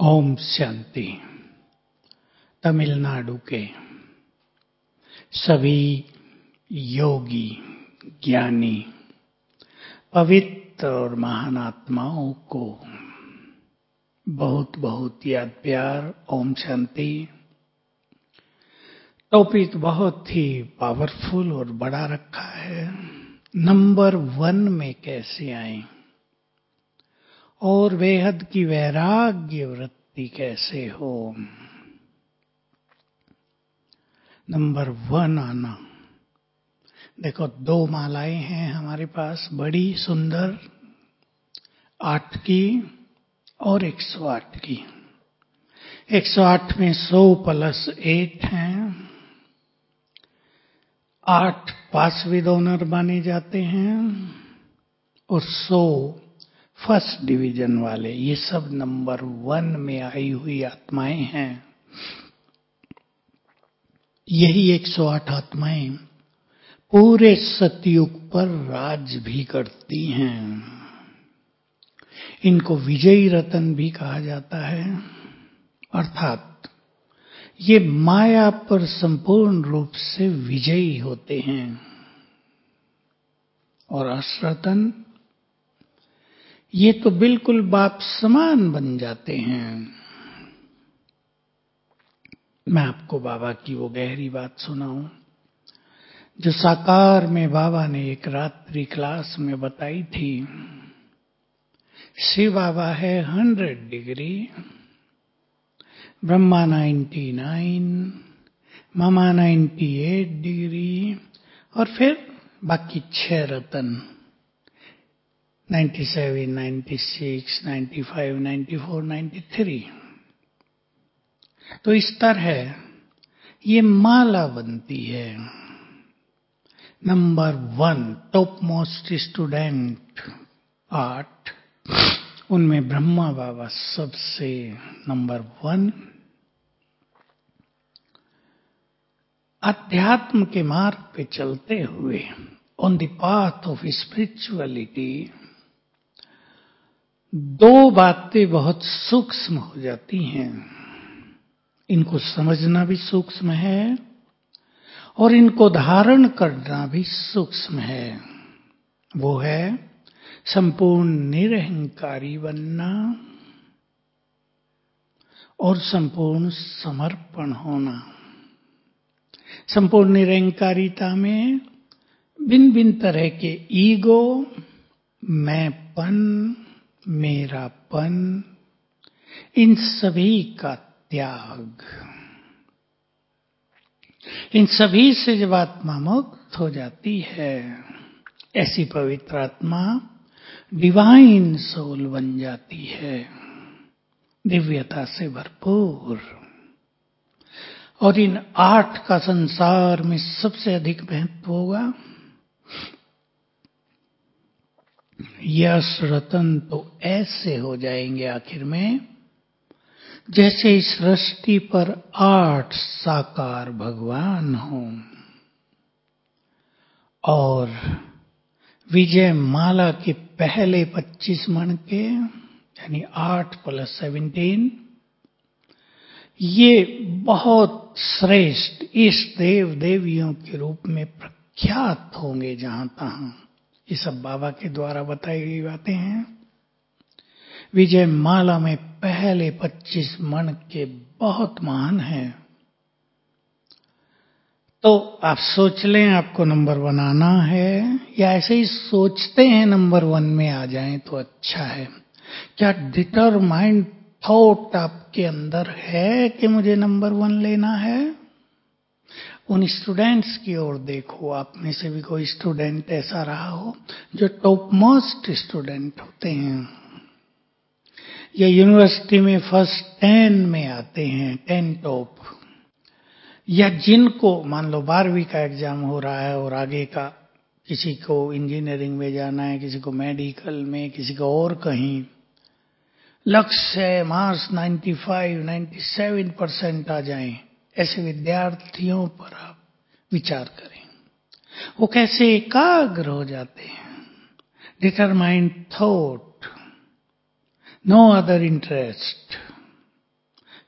ओम शांति। तमिलनाडु के सभी योगी, ज्ञानी, पवित्र और महान आत्माओं को बहुत बहुत याद प्यार। ओम शांति। टॉपिक बहुत ही पावरफुल और बड़ा रखा है। नंबर 1 में कैसे आए और बेहद की वैराग्य वृत्ति कैसे हो। नंबर 1 आना। देखो, 2 मालाएं हैं हमारे पास, बड़ी सुंदर, 8 की और 108 की। 108 में 100 प्लस 8 हैं। 8 पासविद ऑनर माने जाते हैं और 100 फर्स्ट डिवीजन वाले। ये सब नंबर 1 में आई हुई आत्माएं हैं। यही 108 आत्माएं पूरे सतयुग पर राज भी करती हैं। इनको विजयी रतन भी कहा जाता है, अर्थात ये माया पर संपूर्ण रूप से विजयी होते हैं। और अश्रतन, ये तो बिल्कुल बाप समान बन जाते हैं। मैं आपको बाबा की वो गहरी बात सुनाऊं जो साकार में बाबा ने एक रात्रि क्लास में बताई थी। शिव बाबा है 100 डिग्री, ब्रह्मा 99, मामा 98 डिग्री और फिर बाकी 6 रतन 97, 96, 95, 94, 93। तो इस तरह ये माला बनती है। नंबर 1 टॉप मोस्ट स्टूडेंट 8, उनमें ब्रह्मा बाबा सबसे नंबर 1। अध्यात्म के मार्ग पे चलते हुए, on the path of spirituality, 2 बातें बहुत सूक्ष्म हो जाती हैं। इनको समझना भी सूक्ष्म है और इनको धारण करना भी सूक्ष्म है। वो है संपूर्ण निरहंकारी बनना और संपूर्ण समर्पण होना। संपूर्ण निरहंकारिता में भिन्न भिन्न तरह के ईगो, मैंपन, मेरापन, इन सभी का त्याग। इन सभी से जब आत्मा मुक्त हो जाती है, ऐसी पवित्र आत्मा डिवाइन सोल बन जाती है, दिव्यता से भरपूर। और इन 8 का संसार में सबसे अधिक महत्व होगा। यश रतन तो ऐसे हो जाएंगे आखिर में जैसे इस सृष्टि पर 8 साकार भगवान हों। और विजय माला के पहले 25 मण के, यानी 8 प्लस 17, ये बहुत श्रेष्ठ इष्ट देव देवियों के रूप में प्रख्यात होंगे जहां तहां। ये सब बाबा के द्वारा बताई गई बातें हैं। विजय माला में पहले 25 मण के बहुत महान हैं। तो आप सोच लें आपको नंबर 1 आना है, या ऐसे ही सोचते हैं नंबर 1 में आ जाएं तो अच्छा है। क्या डिटरमाइंड थॉट आपके अंदर है कि मुझे नंबर 1 लेना है? उन स्टूडेंट्स की ओर देखो। आप में से भी कोई स्टूडेंट ऐसा रहा हो जो टॉप मोस्ट स्टूडेंट होते हैं, या यूनिवर्सिटी में फर्स्ट 10 में आते हैं, 10 टॉप, या जिनको मान लो 12वीं का एग्जाम हो रहा है और आगे का, किसी को इंजीनियरिंग में जाना है, किसी को मेडिकल में, किसी को और कहीं, लक्ष्य है मार्क्स 95, 97% आ जाएं। ऐसे विद्यार्थियों पर आप विचार करें, वो कैसे एकाग्र हो जाते हैं। Determined thought, no other interest,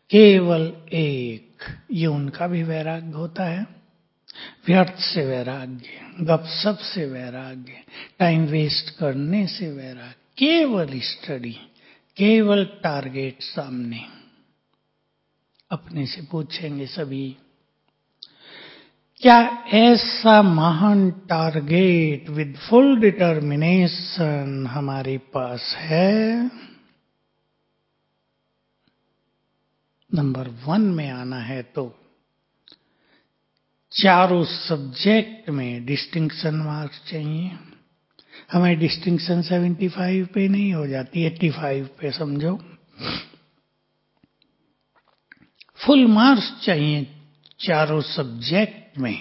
केवल एक, ये उनका भी वैराग्य होता है। व्यर्थ से वैराग्य, गपशप से वैराग्य, टाइम वेस्ट करने से वैराग्य, केवल स्टडी, केवल टारगेट सामने। अपने से पूछेंगे सभी, क्या ऐसा महान टारगेट विद फुल डिटर्मिनेशन हमारे पास है? नंबर 1 में आना है तो चारों सब्जेक्ट में डिस्टिंक्शन मार्क्स चाहिए। हमें डिस्टिंक्शन 75 पे नहीं हो जाती, 85 पे समझो। फुल मार्क्स चाहिए चारों सब्जेक्ट में।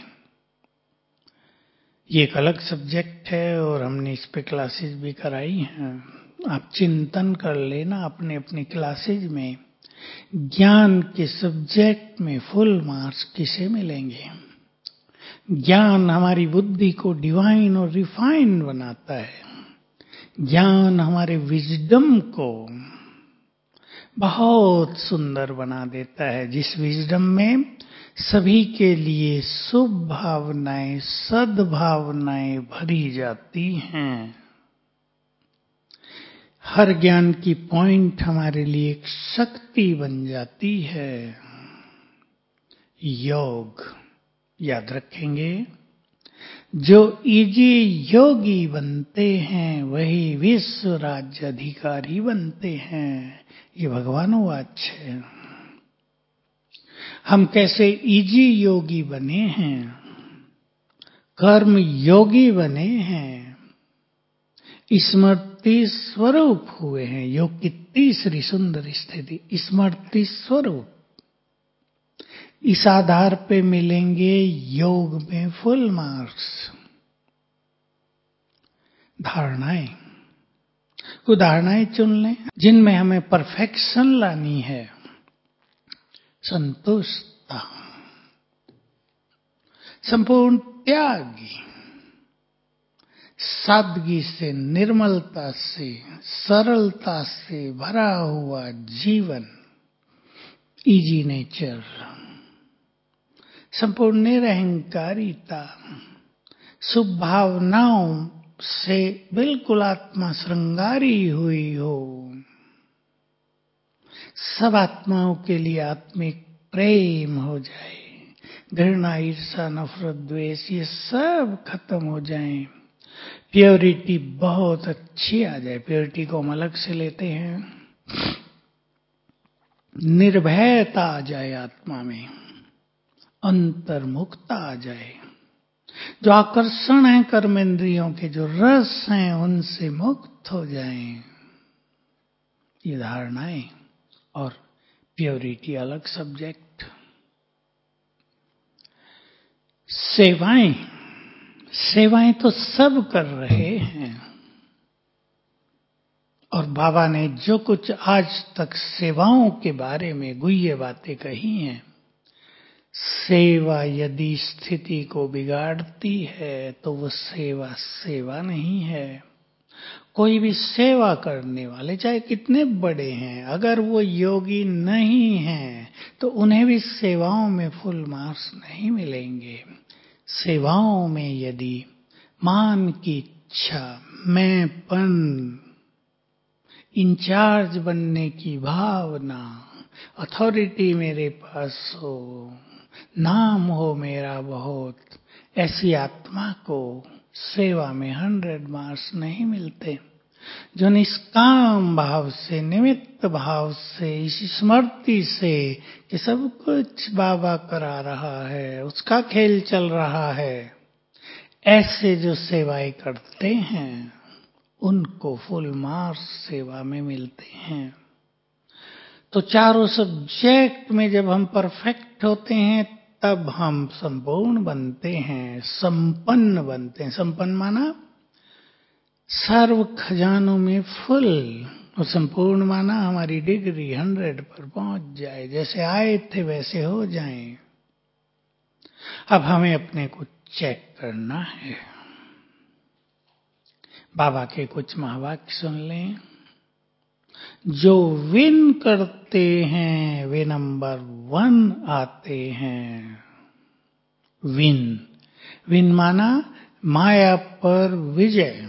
ये एक अलग सब्जेक्ट है और हमने इस पे क्लासेस भी कराई हैं। आप चिंतन कर लेना अपने अपनी क्लासेज में, ज्ञान के सब्जेक्ट में फुल मार्क्स किसे मिलेंगे। ज्ञान हमारी बुद्धि को डिवाइन और रिफाइन बनाता है। ज्ञान हमारे विजडम को बहुत सुंदर बना देता है, जिस विजडम में सभी के लिए शुभ भावनाएं, सद्भावनाएं भरी जाती हैं। हर ज्ञान की पॉइंट हमारे लिए एक शक्ति बन जाती है। योग याद रखेंगे, जो इजी योगी बनते हैं वही विश्व राज्य अधिकारी बनते हैं। ये भगवानोवाच है। हम कैसे इजी योगी बने हैं, कर्म योगी बने हैं, स्मृति स्वरूप हुए हैं। योग की तीसरी सुंदर स्थिति स्मृति स्वरूप। इस आधार पे मिलेंगे योग में फुल मार्क्स। धारणाएं, कुछ धारणाएं चुन लें जिनमें हमें परफेक्शन लानी है। संतुष्टता, संपूर्ण त्यागी, सादगी से, निर्मलता से, सरलता से भरा हुआ जीवन, इजी नेचर, संपूर्ण निरहंकारिता, शुभ भावनाओं से बिल्कुल आत्मा श्रृंगारी हुई हो। सब आत्माओं के लिए आत्मिक प्रेम हो जाए, घृणा, ईर्षा, नफरत, द्वेष ये सब खत्म हो जाए। प्योरिटी बहुत अच्छी आ जाए। प्योरिटी को हम अलग से लेते हैं। निर्भयता आ जाए आत्मा में, अंतर्मुखता आ जाए। जो आकर्षण है कर्मेंद्रियों के, जो रस हैं, उनसे मुक्त हो जाएं। ये धारणाएं और प्योरिटी अलग सब्जेक्ट। सेवाएं, सेवाएं तो सब कर रहे हैं, और बाबा ने जो कुछ आज तक सेवाओं के बारे में गुह्य बातें कही हैं, सेवा यदि स्थिति को बिगाड़ती है तो वो सेवा सेवा नहीं है। कोई भी सेवा करने वाले चाहे कितने बड़े हैं, अगर वो योगी नहीं हैं तो उन्हें भी सेवाओं में फुल मार्क्स नहीं मिलेंगे। सेवाओं में यदि मान की इच्छा, मैंपन, इंचार्ज बनने की भावना, अथॉरिटी मेरे पास हो, नाम हो मेरा बहुत, ऐसी आत्मा को सेवा में 100 मार्क्स नहीं मिलते। जो निष्काम भाव से, निमित्त भाव से, इस स्मृति से कि सब कुछ बाबा करा रहा है, उसका खेल चल रहा है, ऐसे जो सेवाएं करते हैं उनको फुल मार्क्स सेवा में मिलते हैं। तो चारों सब्जेक्ट में जब हम परफेक्ट होते हैं तब हम संपूर्ण बनते हैं, संपन्न बनते हैं। संपन्न माना सर्व खजानों में फुल, और संपूर्ण माना हमारी डिग्री 100 पर पहुंच जाए, जैसे आए थे वैसे हो जाएं। अब हमें अपने को चेक करना है। बाबा के कुछ महावाक्य सुन लें। जो विन करते हैं वे नंबर 1 आते हैं। विन, विन माना माया पर विजय।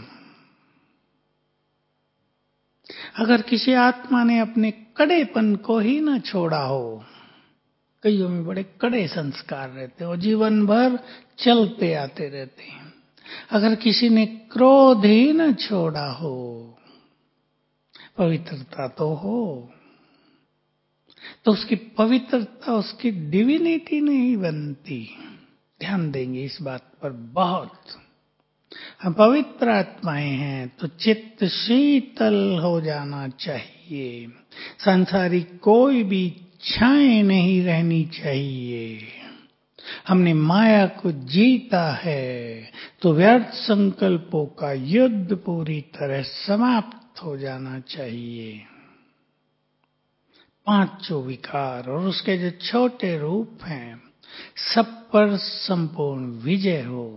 अगर किसी आत्मा ने अपने कड़ेपन को ही न छोड़ा हो, कईयों में बड़े कड़े संस्कार रहते हैं और जीवन भर चलते आते रहते हैं। अगर किसी ने क्रोध ही न छोड़ा हो, पवित्रता तो हो, तो उसकी पवित्रता उसकी डिविनिटी नहीं बनती। ध्यान देंगे इस बात पर बहुत। हम पवित्र आत्माएं हैं तो चित्त शीतल हो जाना चाहिए। सांसारिक कोई भी इच्छाएं नहीं रहनी चाहिए। हमने माया को जीता है तो व्यर्थ संकल्पों का युद्ध पूरी तरह समाप्त हो जाना चाहिए। पांचों विकार और उसके जो छोटे रूप हैं, सब पर संपूर्ण विजय हो।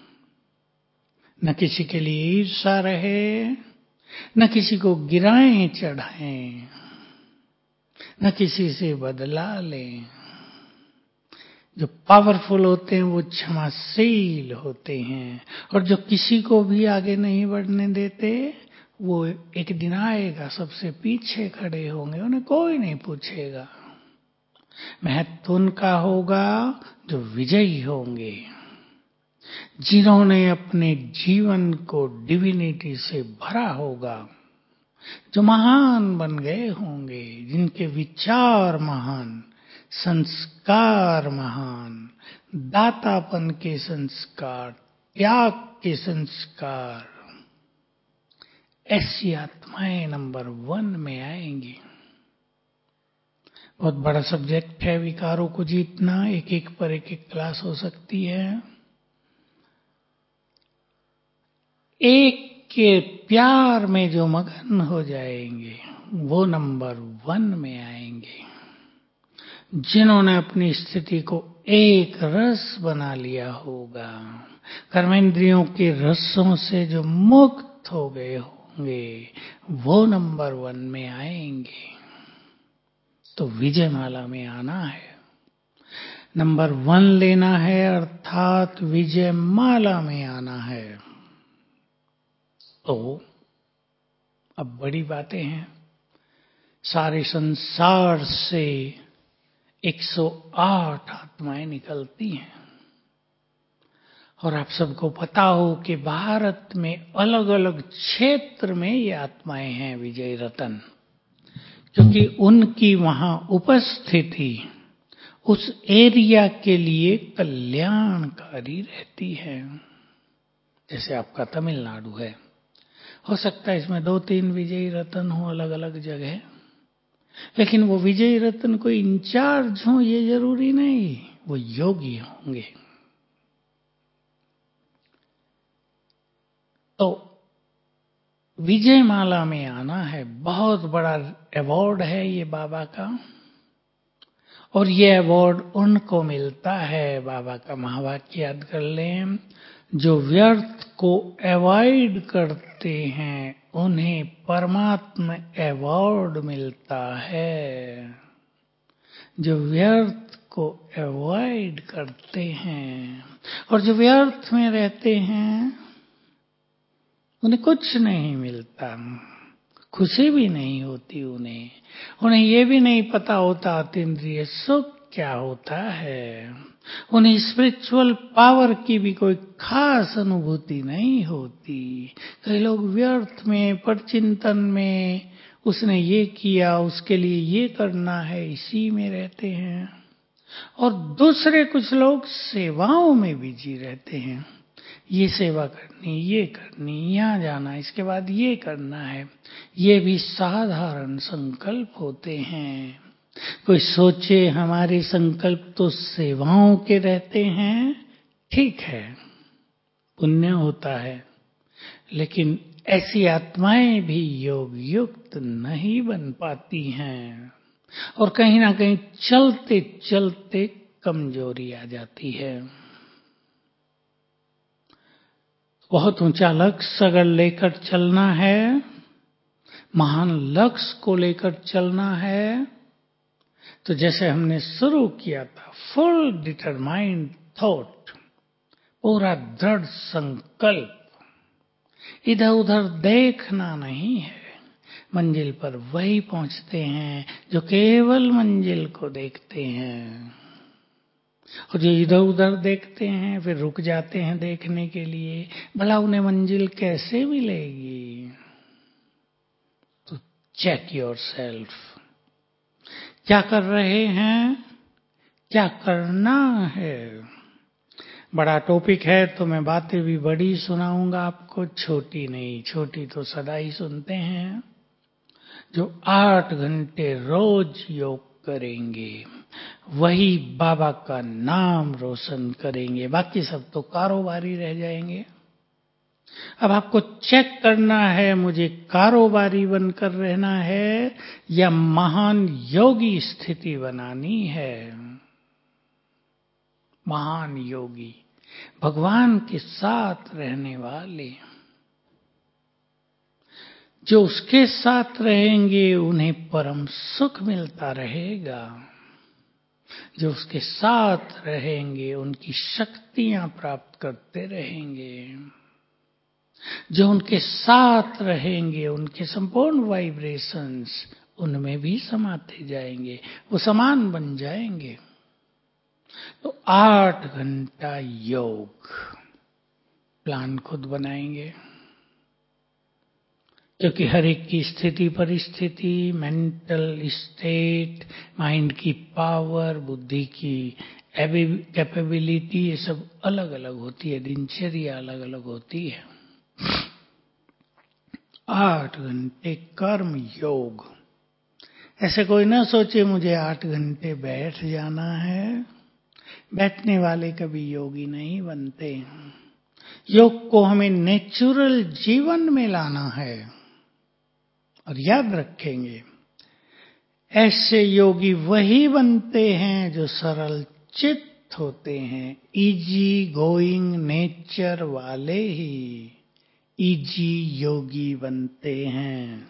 न किसी के लिए ईर्षा रहे, न किसी को गिराएं चढ़ाएं, न किसी से बदला लें। जो पावरफुल होते हैं वो क्षमाशील होते हैं, और जो किसी को भी आगे नहीं बढ़ने देते वो एक दिन आएगा सबसे पीछे खड़े होंगे, उन्हें कोई नहीं पूछेगा। महत्व उनका होगा जो विजयी होंगे, जिन्होंने अपने जीवन को डिविनिटी से भरा होगा, जो महान बन गए होंगे, जिनके विचार महान, संस्कार महान, दातापन के संस्कार, त्याग के संस्कार, ऐसी आत्माएं नंबर 1 में आएंगी। बहुत बड़ा सब्जेक्ट है विकारों को जीतना, एक एक पर एक एक क्लास हो सकती है। एक के प्यार में जो मगन हो जाएंगे वो नंबर 1 में आएंगे। जिन्होंने अपनी स्थिति को एक रस बना लिया होगा, कर्मेंद्रियों के रसों से जो मुक्त हो गए होंगे, वो नंबर 1 में आएंगे। तो विजय माला में आना है, नंबर 1 लेना है, अर्थात विजय माला में आना है। तो अब बड़ी बातें हैं। सारे संसार से 108 आत्माएं निकलती हैं, और आप सबको पता हो कि भारत में अलग अलग क्षेत्र में ये आत्माएं हैं विजय रतन, क्योंकि उनकी वहां उपस्थिति उस एरिया के लिए कल्याणकारी रहती है। जैसे आपका तमिलनाडु है, हो सकता है इसमें 2-3 विजयी रतन हो अलग अलग जगह, लेकिन वो विजयी रत्न कोई इंचार्ज हो ये जरूरी नहीं, वो योगी होंगे। तो विजय माला में आना है, बहुत बड़ा अवार्ड है ये बाबा का, और ये अवार्ड उनको मिलता है, बाबा का महावाक्य याद कर लें, जो व्यर्थ को अवॉइड करते हैं उन्हें परमात्मा अवार्ड मिलता है। जो व्यर्थ को अवॉइड करते हैं और जो व्यर्थ में रहते हैं उन्हें कुछ नहीं मिलता, खुशी भी नहीं होती उन्हें ये भी नहीं पता होता अतीन्द्रिय सुख क्या होता है, उन्हें स्पिरिचुअल पावर की भी कोई खास अनुभूति नहीं होती। कई लोग व्यर्थ में, परचिंतन में, उसने ये किया उसके लिए ये करना है, इसी में रहते हैं। और दूसरे कुछ लोग सेवाओं में बिजी रहते हैं, ये सेवा करनी, ये करनी, यहाँ जाना, इसके बाद ये करना है। ये भी साधारण संकल्प होते हैं। कोई सोचे हमारे संकल्प तो सेवाओं के रहते हैं, ठीक है, पुण्य होता है, लेकिन ऐसी आत्माएं भी योग युक्त नहीं बन पाती हैं, और कहीं ना कहीं चलते चलते कमजोरी आ जाती है। बहुत ऊंचा लक्ष्य अगर लेकर चलना है महान लक्ष्य को लेकर चलना है, तो जैसे हमने शुरू किया था, फुल डिटरमाइंड थॉट, पूरा दृढ़ संकल्प, इधर उधर देखना नहीं है। मंजिल पर वही पहुंचते हैं जो केवल मंजिल को देखते हैं, और जो इधर उधर देखते हैं फिर रुक जाते हैं देखने के लिए, भला उन्हें मंजिल कैसे मिलेगी। तो चेक योरसेल्फ, क्या कर रहे हैं, क्या करना है। बड़ा टॉपिक है तो मैं बातें भी बड़ी सुनाऊंगा आपको, छोटी नहीं। छोटी तो सदा ही सुनते हैं। जो 8 घंटे रोज योग करेंगे वही बाबा का नाम रोशन करेंगे, बाकी सब तो कारोबारी रह जाएंगे। अब आपको चेक करना है, मुझे कारोबारी बनकर रहना है या महान योगी स्थिति बनानी है। महान योगी, भगवान के साथ रहने वाले, जो उसके साथ रहेंगे उन्हें परम सुख मिलता रहेगा। जो उसके साथ रहेंगे उनकी शक्तियां प्राप्त करते रहेंगे। जो उनके साथ रहेंगे उनके संपूर्ण वाइब्रेशंस उनमें भी समाते जाएंगे, वो समान बन जाएंगे। तो 8 घंटा योग प्लान खुद बनाएंगे, क्योंकि हर एक की स्थिति परिस्थिति, मेंटल स्टेट, माइंड की पावर, बुद्धि की कैपेबिलिटी, ये सब अलग अलग होती है, दिनचर्या अलग अलग होती है। 8 घंटे कर्म योग। ऐसे कोई ना सोचे मुझे 8 घंटे बैठ जाना है। बैठने वाले कभी योगी नहीं बनते। योग को हमें नेचुरल जीवन में लाना है। और याद रखेंगे, ऐसे योगी वही बनते हैं जो सरल चित्त होते हैं, इजी गोइंग नेचर वाले ही इजी योगी बनते हैं।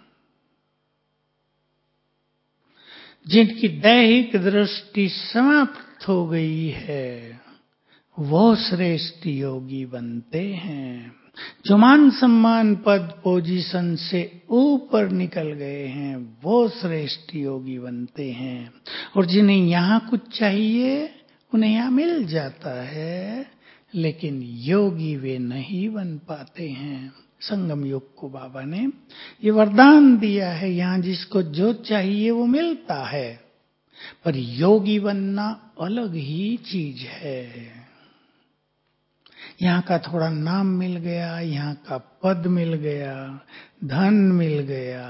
जिनकी दैहिक दृष्टि समाप्त हो गई है वो श्रेष्ठ योगी बनते हैं। जो मान सम्मान पद पोजीशन से ऊपर निकल गए हैं वो श्रेष्ठ योगी बनते हैं। और जिन्हें यहाँ कुछ चाहिए उन्हें यहाँ मिल जाता है, लेकिन योगी वे नहीं बन पाते हैं। संगम योग को बाबा ने ये वरदान दिया है, यहाँ जिसको जो चाहिए वो मिलता है, पर योगी बनना अलग ही चीज है। यहाँ का थोड़ा नाम मिल गया, यहाँ का पद मिल गया, धन मिल गया,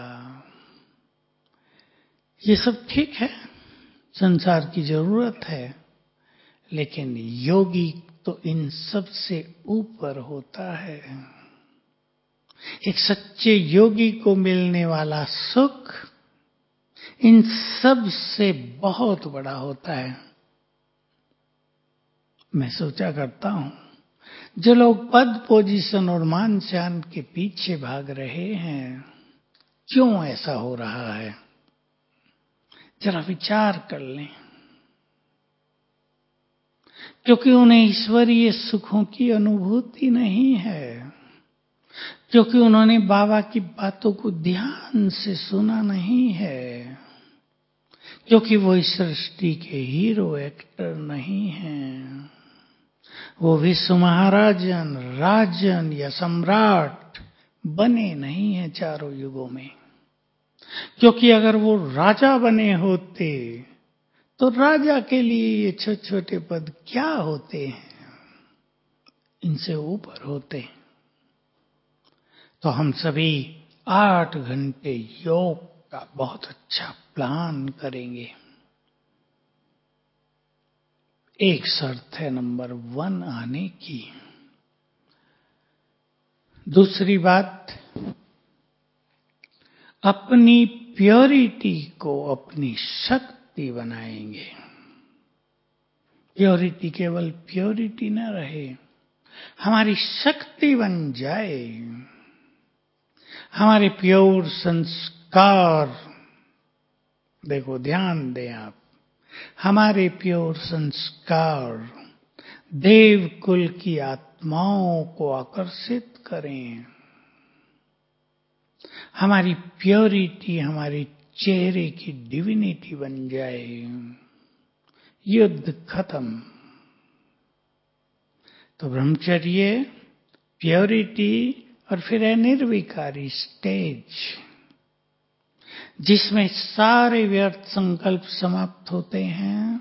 ये सब ठीक है, संसार की जरूरत है, लेकिन योगी तो इन सब से ऊपर होता है। एक सच्चे योगी को मिलने वाला सुख इन सब से बहुत बड़ा होता है। मैं सोचा करता हूं, जो लोग पद पोजीशन और मान शान के पीछे भाग रहे हैं, क्यों ऐसा हो रहा है? जरा विचार कर लें। क्योंकि उन्हें ईश्वरीय सुखों की अनुभूति नहीं है, क्योंकि उन्होंने बाबा की बातों को ध्यान से सुना नहीं है, क्योंकि वो इस सृष्टि के हीरो एक्टर नहीं हैं। वो विश्व महाराजन, राजन या सम्राट बने नहीं हैं चारों युगों में। क्योंकि अगर वो राजा बने होते तो राजा के लिए ये छोटे छोटे पद क्या होते हैं, इनसे ऊपर होते। तो हम सभी 8 घंटे योग का बहुत अच्छा प्लान करेंगे। एक शर्त है नंबर 1 आने की। दूसरी बात, अपनी प्योरिटी को अपनी शक्ति बनाएंगे। प्योरिटी केवल प्योरिटी न रहे, हमारी शक्ति बन जाए। हमारे प्योर संस्कार, देखो ध्यान दें आप, हमारे प्योर संस्कार देव कुल की आत्माओं को आकर्षित करें। हमारी प्योरिटी हमारे चेहरे की डिविनिटी बन जाए। युद्ध खत्म। तो ब्रह्मचर्य, प्योरिटी और फिर है निर्विकारी स्टेज, जिसमें सारे व्यर्थ संकल्प समाप्त होते हैं,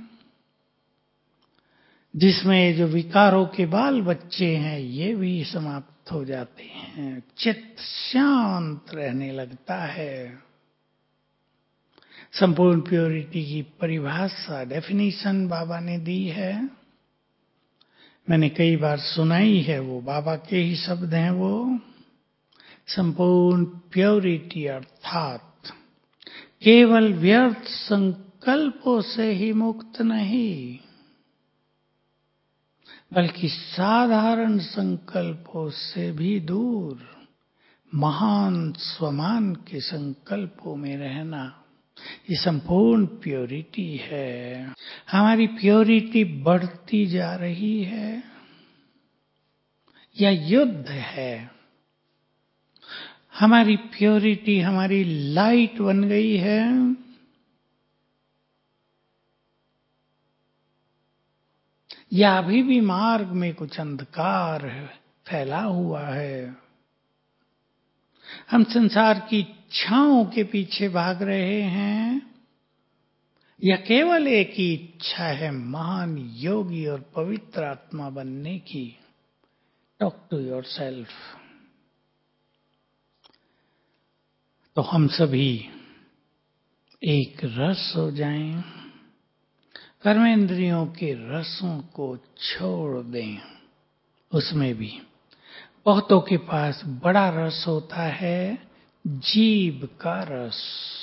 जिसमें जो विकारों के बाल बच्चे हैं ये भी समाप्त हो जाते हैं। चित्त शांत रहने लगता है। संपूर्ण प्योरिटी की परिभाषा, डेफिनेशन बाबा ने दी है। मैंने कई बार सुनाई है, वो बाबा के ही शब्द हैं वो। संपूर्ण प्योरिटी अर्थात केवल व्यर्थ संकल्पों से ही मुक्त नहीं, बल्कि साधारण संकल्पों से भी दूर महान स्वमान के संकल्पों में रहना, ये संपूर्ण प्योरिटी है। हमारी प्योरिटी बढ़ती जा रही है या युद्ध है? हमारी प्योरिटी हमारी लाइट बन गई है या अभी भी मार्ग में कुछ अंधकार फैला हुआ है? हम संसार की इच्छाओं के पीछे भाग रहे हैं या केवल एक ही इच्छा है, महान योगी और पवित्र आत्मा बनने की? Talk to yourself. तो हम सभी एक रस हो जाएं, कर्मेंद्रियों के रसों को छोड़ दें। उसमें भी बहुतों के पास बड़ा रस होता है, जीभ का रस,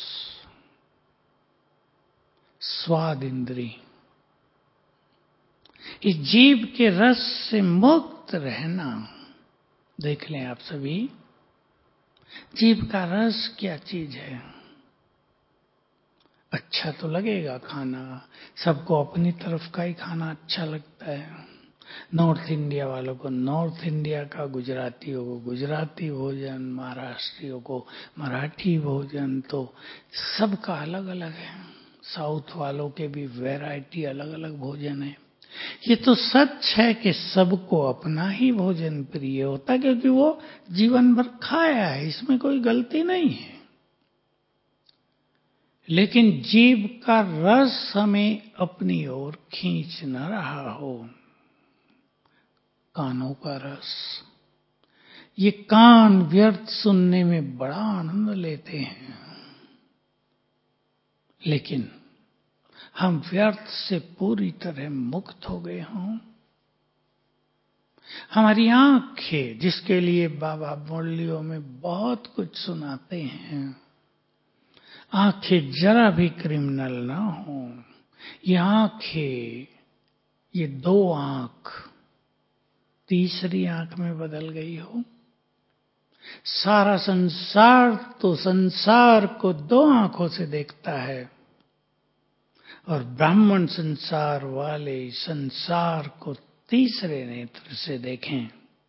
स्वाद इंद्री। इस जीभ के रस से मुक्त रहना, देख लें आप सभी, जीभ का रस क्या चीज है? अच्छा तो लगेगा खाना, सबको अपनी तरफ का ही खाना अच्छा लगता है। नॉर्थ इंडिया वालों को नॉर्थ इंडिया का, गुजरातियों को गुजराती भोजन, महाराष्ट्रियों को मराठी भोजन, तो सबका अलग अलग है। साउथ वालों के भी वैरायटी अलग अलग भोजन है। ये तो सच है कि सबको अपना ही भोजन प्रिय होता है, क्योंकि वो जीवन भर खाया है, इसमें कोई गलती नहीं है। लेकिन जीभ का रस हमें अपनी ओर खींच न रहा हो। कानों का रस, ये कान व्यर्थ सुनने में बड़ा आनंद लेते हैं, लेकिन हम व्यर्थ से पूरी तरह मुक्त हो गए हों। हमारी आंखें, जिसके लिए बाबा मुरलियों में बहुत कुछ सुनाते हैं, आंखें जरा भी क्रिमिनल ना हो। ये आंखें, ये दो आंख तीसरी आंख में बदल गई हो। सारा संसार तो संसार को दो आंखों से देखता है, और ब्राह्मण संसार वाले संसार को तीसरे नेत्र से देखें,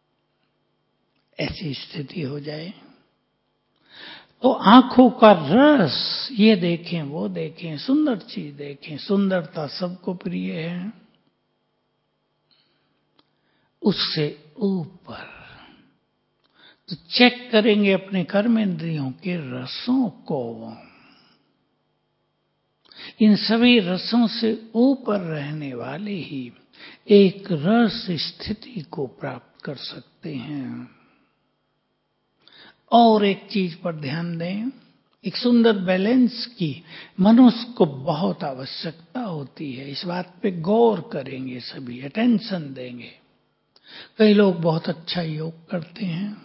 ऐसी स्थिति हो जाए। तो आंखों का रस, ये देखें वो देखें, सुंदर चीज देखें, सुंदरता सबको प्रिय है। उससे ऊपर तो चेक करेंगे अपने कर्मेंद्रियों के रसों को। इन सभी रसों से ऊपर रहने वाले ही एक रस स्थिति को प्राप्त कर सकते हैं। और एक चीज पर ध्यान दें, एक सुंदर बैलेंस की मनुष्य को बहुत आवश्यकता होती है। इस बात पे गौर करेंगे, सभी अटेंशन देंगे। कई लोग बहुत अच्छा योग करते हैं,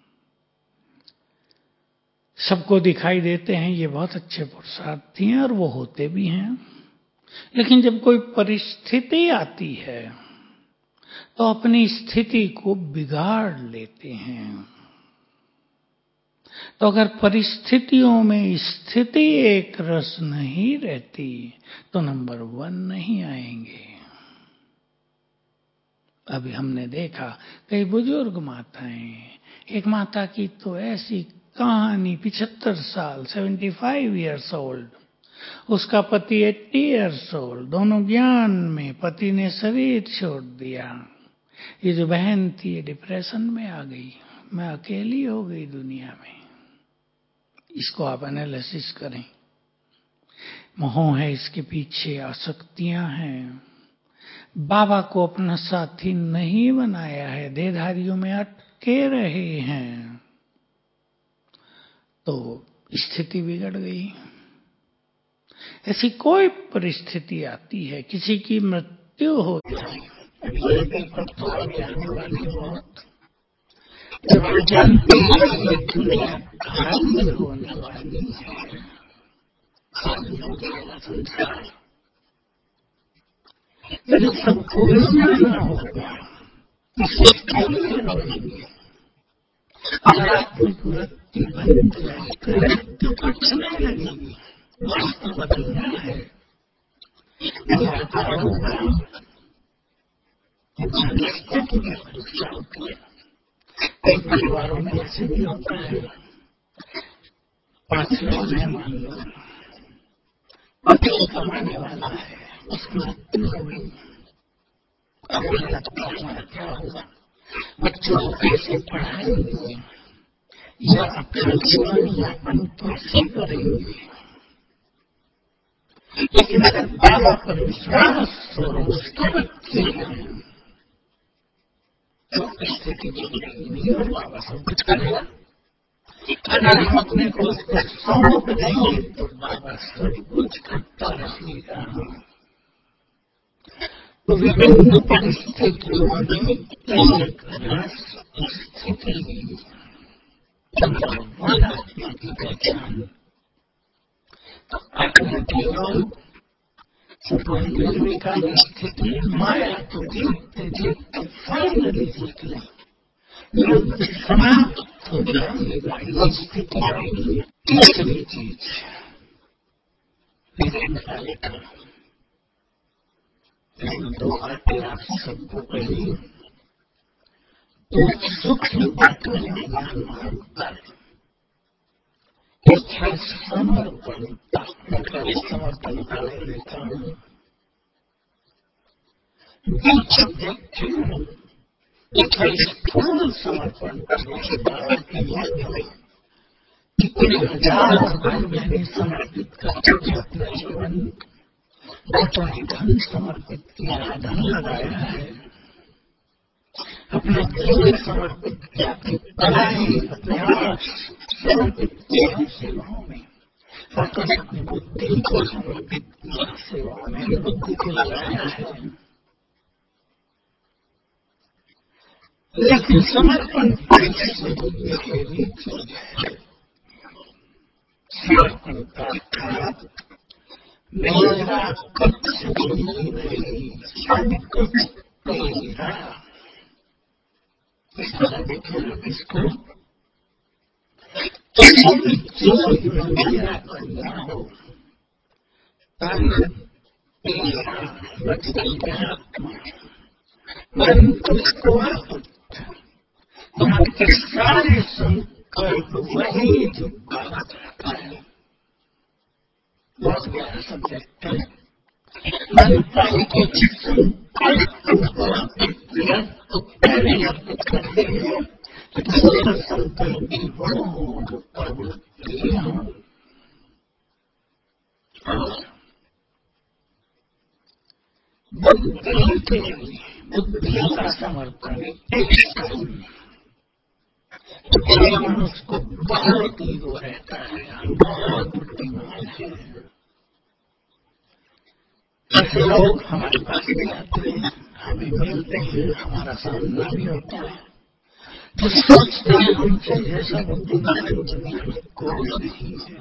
सबको दिखाई देते हैं ये बहुत अच्छे पुरुषार्थी हैं, और वो होते भी हैं। लेकिन जब कोई परिस्थिति आती है तो अपनी स्थिति को बिगाड़ लेते हैं। तो अगर परिस्थितियों में स्थिति एक रस नहीं रहती तो नंबर 1 नहीं आएंगे। अभी हमने देखा कई बुजुर्ग माताएं, एक माता की तो ऐसी कहानी, 75 साल, 75 इयर्स ओल्ड, उसका पति 80 इयर्स ओल्ड, दोनों ज्ञान में, पति ने शरीर छोड़ दिया। ये जो बहन थी ये डिप्रेशन में आ गई, मैं अकेली हो गई दुनिया में। इसको आप एनालिसिस करें। मोह है इसके पीछे, आसक्तियां हैं। बाबा को अपना साथी नहीं बनाया है, देहधारियों में अटके रहे हैं, तो स्थिति बिगड़ गई। ऐसी कोई परिस्थिति आती है, किसी की मृत्यु हो जाए, जब आप जानते हैं ये दुनिया खाली होने वाली है, खाली हो जाएगा संसार, जब सबको जाना होगा, इससे खाली रहेंगे। अगर आपकी वृत्ति बन जाए तो वृत्ति तो चलने लगेगी, वास्तव बदलना है। कई परिवारों में ऐसे भी होता है, 5 लोग हैं मान लो, पति कमाने वाला है, उसकी मृत्यु हो गई, अब लगता है क्या होगा, बच्चों को कैसे पढ़ाएंगे या अपना जीवन यापन कैसे करेंगे। लेकिन अगर बाबा पर विश्वास और उसके बच्चे हैं तो स्थिति बिगड़ेगी नहीं और बाबा सब कुछ करेगा। अगर हम अपने को उसको सौंप देंगे तो बाबा सब कुछ करता रहेगा। तो विभिन्न परिस्थितियों में एक रस स्थिति, आत्मा की पहचान, तो अपने योग संपूर्ण का स्थिति माया को जीतते जीतते फाइनली जीत ले, युद्ध समाप्त हो जाएगा, ये स्थिति आएगी। तीसरी चीज दो बातें आप सबको कही, तो सूक्ष्म बातों में ज्ञान मांगता है। एक है समर्पणता, मतलब समर्पणता ले लेता हूँ, एक है स्थूल समर्पण करने बाबा की याद में कितने हजारों भाई बहनें समर्पित कर चुके अपना जीवन, बहुतों ने धन समर्पित किया, धन लगाया है, अपना जीवन समर्पित किया, अपनी कलाएं, अपने आर्ट समर्पित किया सेवाओं में, बहुतों ने अपनी बुद्धि को समर्पित किया सेवाओं में, बुद्धि को लगाया है। लेकिन समर्पण गहरी चीज है। समर्पण का मेरा कुछ भी नहीं, सब कुछ तेरा। इस तरह देखना इसको, किसी भी चीज में मेरा करना हो, तन तेरा, वचन आत्मा, मन तुझको अर्पित, तुम्हारे सारे संकल्प वही झुका जाता है। बहुत गहरा सब्जेक्ट है। मन को जिस संकल्प को अर्पित किया तो पहले अर्पित कर देंगे, दूसरे संकल्प की वो प्रवृत्तियां बुद्धि का समर्पण, उसको बहुत ईगो रहता है, बहुत बुद्धिमान है। ऐसे लोग हमारे पास भी आते हैं, हमें मिलते हैं, हमारा सामना भी होता है, तो सोचते हैं हमसे जैसा बुद्धिमान दुनिया में कोई नहीं है।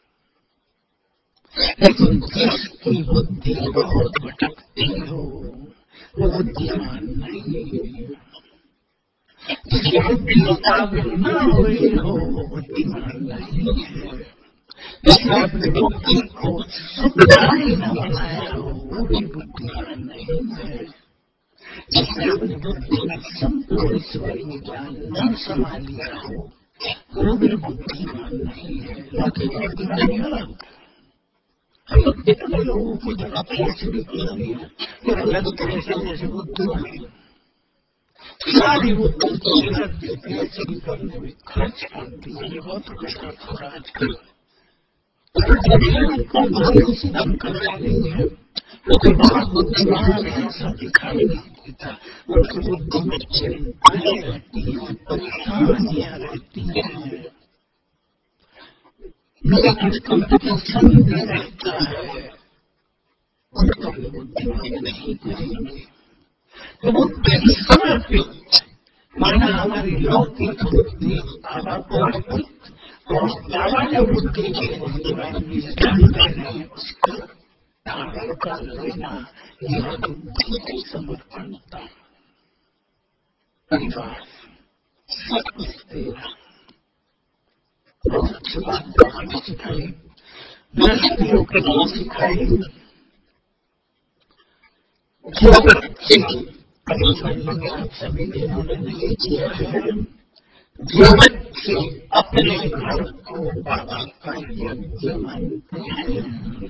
लेकिन जिसकी बुद्धि बहुत भटकती हो वो बुद्धिमान नहीं है। जिसकी बुद्धि काबिल न हुई हो वो बुद्धिमान नहीं है। जिसने अपनी बुद्धि को सुविधा ही न बनाया हो वो भी बुद्धिमान नहीं है। जिसने अपनी बुद्धि में संपूर्ण ईश्वरीय ज्ञान न समा लिया हो वो भी बुद्धिमान नहीं है। बाकी बुद्धिमानी अलग। हम कितने लोगों को जब पीएचडी कर लिया फिर लगता है जैसे बुद्धिमान सारी बुद्धि को पीएचडी करने में खर्च कर दी। ये बहुत गलत हो रहा आजकल। कोई सिद्ध करता नहीं है, वो तो बहुत बुद्धिमान है ऐसा दिखाई नहीं देता। उनकी बुद्धि में चिंताएं रहती हैं, परेशानियां रहती हैं, कंपटीशन भी रहता है। उनको भी बुद्धिमान नहीं करेंगे। तो बुद्धि समर्पित माना हमारी लौकिक बुद्धि बाबा को अर्पित और बाबा जो बुद्धि के विजडम दे रहे हैं उसको धारण कर लेना। यह बुद्धि को समर्पण था। परिवार सब कुछ तेरा बहुत अच्छी बात बाबा सिखाई, दृष्टियों के लिए सिखाई। जो बच्चे आप सभी जिन्होंने नहीं किया है, जो बच्चे अपने घर को बाबा का यज्ञ मानते हैं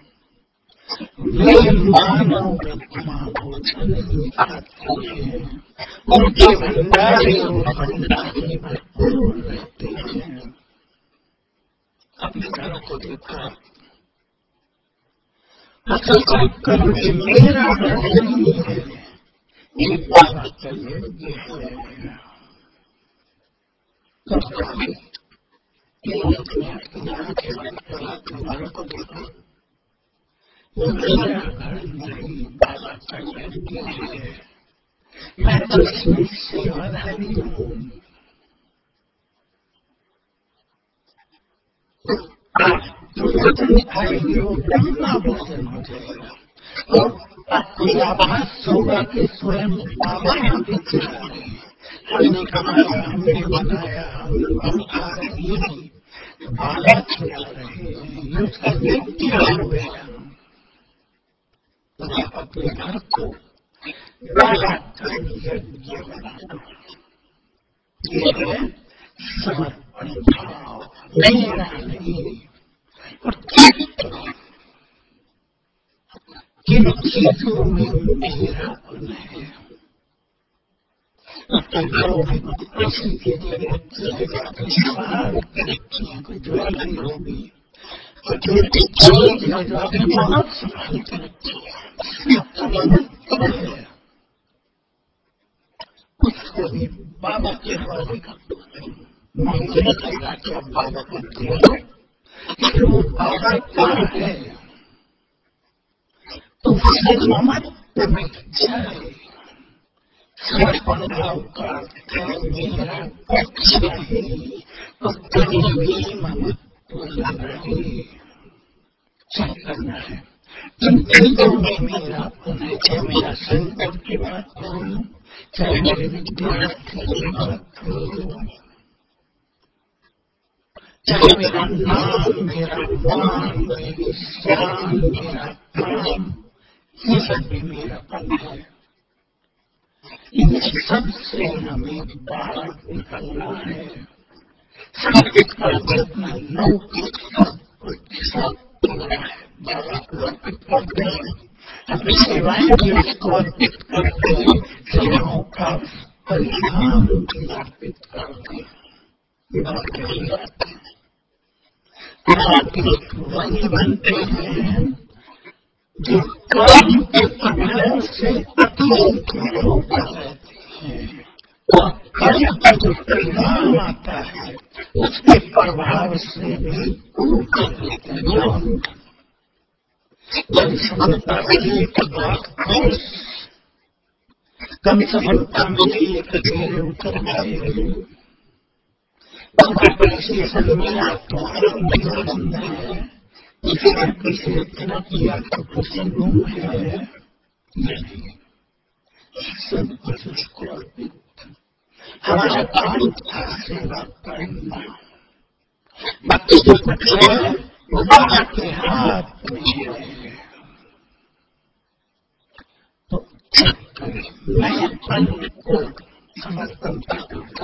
वे मानव ब्रह्मा भोजन ही खाते हैं। उनके भंडारे और भंडारे भरपूर रहते हैं। अपने घर को देखा कर मेरा घर नहीं है, ये बाबा का यज्ञ है। घर को देखो, मेरा घर नहीं बाबा का यज्ञ है। मैं तो इसमें सेवाधारी हूँ। भोजन खाएंगे वो ब्रह्मा भोजन हो जाएगा और आपको आभास होगा कि स्वयं बाबा यहाँ पे खिला रहे हैं। हमने कमाया, हमने बनाया, हमने बहुत खा रहे ये नहीं, बाबा खिला रहे हैं। ये उसका यज्ञ हो गया। तो आप अपने घर को बाबा का यज्ञ बना दो। ये है समर्पण भाव, मेरा नहीं। और किन चीजों में मेरापन है। अपने घरों में कुछ पैसे की जरूरत है, सवाल करती है, कोई ज्वेलरी होगी, कोई छोटी चीज है जो आपने बहुत संभाल के रखी है, आपका महत्व है, उसको भी बाबा के हवाले कर दो। मुझे नहीं कहना कि आप बाबा को दे दो, लेकिन वो बाबा का है तो उससे ममत्व मिट जाए। समर्पण भाव का अर्थ है मेरा कुछ नहीं तो कभी भी ममत्व न रहे। क्या करना है जिन चीजों में मेरापन है, चाहे मेरा संकट की बात हो, चाहे मेरे विद्यार्थी की बात हो, चाहे मेरा नाम, मेरा मान, मेरी शान, मेरा काम, ये सब भी मेरापन है। इन सब से हमें बाहर निकलना है। संगीत का जितना लौकिक सब कुछ सब पूरा है, बाबा को अर्पित करते हैं, अपनी सेवाएं भी उसको अर्पित करते हैं, सेवाओं का परिणाम भी अर्पित करते हैं। ये बात कही जाती है। वही बनते हैं जो काम के प्रभाव से अतीत में होकर रहते हैं और कर्म का जो परिणाम आता है उसके प्रभाव से भी ऊपर रहते हैं। जब सफलता मिली तो बहुत खुश, कम सफलता मिली तो धीरे उतर गए, एप्रिसिएशन मिला तो आनंद है, इसे एप्रिसिएट न किया तो खुशी गुम है। नहीं, सब कुछ उसको अर्पित। हमारा काम था सेवा करना। बाकी जो कुछ है वो बाबा के हाथ में है। तो मैं अपन को समर्पणता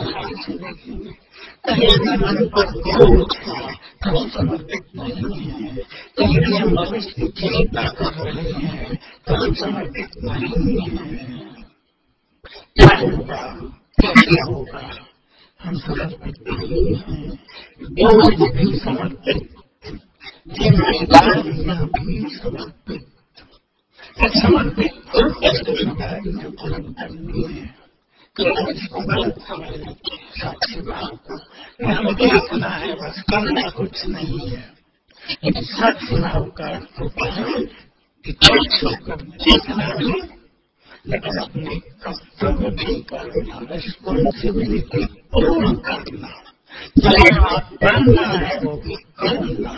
कहीं भी मन पर बोझ है तो समर्पित नहीं है। कहीं भी हम भविष्य की चिंता कर रहे हैं तो हम समर्पित नहीं है। क्या होगा, कैसे होगा, हम समर्पित नहीं है। बोझ भी समर्पित, जिम्मेदारियां भी समर्पित। समर्पित जिम्मेदारियां पूर्ण करनी है। इसको गलत समझ लेते साक्षी भाव को। हमें देखना है बस, करना कुछ नहीं है। लेकिन साक्षी भाव का अर्थ होता है कि चोट होकर देखना है, लेकिन अपने कर्तव्य भी करना, रिस्पॉन्सिबिलिटी पूर्ण करना, जो करना है वो भी करना।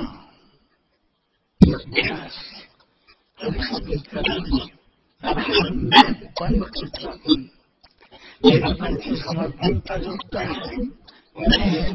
अभ्यास हम सभी करेंगे। अब मैं बन चुका हूँ। मेरे मन की समर्पणता जुड़ता है। मैं